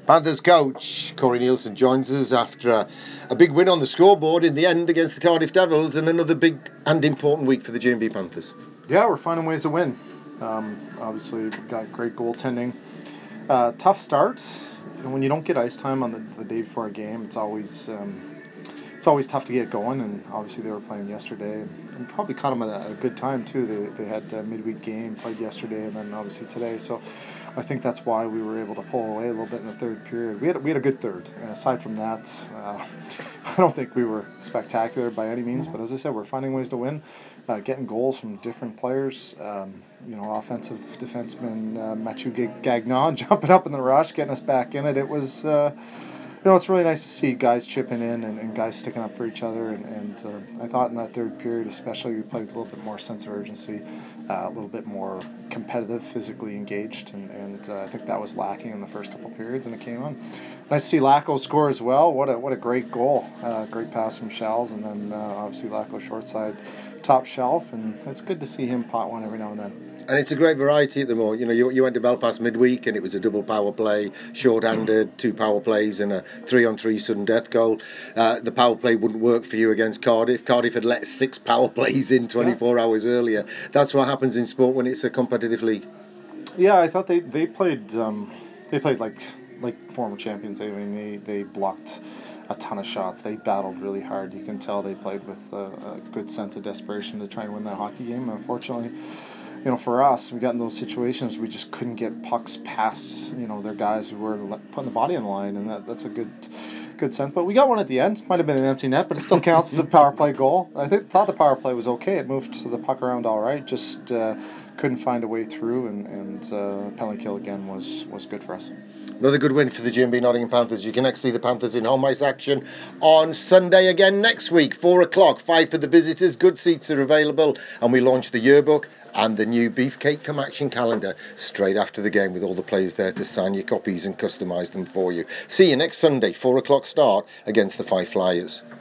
Panthers coach Corey Nielsen joins us after a big win on the scoreboard in the end against the Cardiff Devils, and another big and important week for the G&B Panthers. Yeah, we're finding ways to win. Obviously, we've got great goaltending. Tough start. When you don't get ice time on the day before a game, it's always tough to get going. And obviously, they were playing yesterday, and probably caught them at a good time too. They had a midweek game, played yesterday, and then obviously today. So I think that's why we were able to pull away a little bit in the third period. We had a good third. And aside from that, I don't think we were spectacular by any means. But as I said, we're finding ways to win, getting goals from different players. Offensive defenseman Mathieu Gagnon jumping up in the rush, getting us back in it. It was. It's really nice to see guys chipping in and guys sticking up for each other. And I thought in that third period especially we played with a little bit more sense of urgency, a little bit more competitive, physically engaged. And I think that was lacking in the first couple periods, and it came on. Nice to see Lacko score as well. What a great goal. Great pass from Shells, and then obviously Lacko short side, top shelf. And it's good to see him pot one every now and then. And it's a great variety at the moment. You went to Belfast midweek and it was a double power play, short-handed, 2 power plays and a 3-on-3 sudden death goal. The power play wouldn't work for you against Cardiff. Cardiff had let 6 power plays in 24 hours earlier. That's what happens in sport when it's a competitive league. Yeah, I thought they played like former champions. I mean, they blocked a ton of shots. They battled really hard. You can tell they played with a good sense of desperation to try and win that hockey game. Unfortunately, for us, we got in those situations we just couldn't get pucks past, their guys who were putting the body on the line, and that's a good sense. But we got one at the end. Might have been an empty net, but it still counts as a power play goal. I thought the power play was okay. It moved the puck around all right. Just couldn't find a way through, and penalty kill again was good for us. Another good win for the G&B Nottingham Panthers. You can next see the Panthers in home ice action on Sunday again next week, 4 o'clock, 5 for the visitors. Good seats are available, and we launch the yearbook and the new Beefcake Come Action calendar straight after the game with all the players there to sign your copies and customise them for you. See you next Sunday, 4 o'clock start against the Fife Flyers.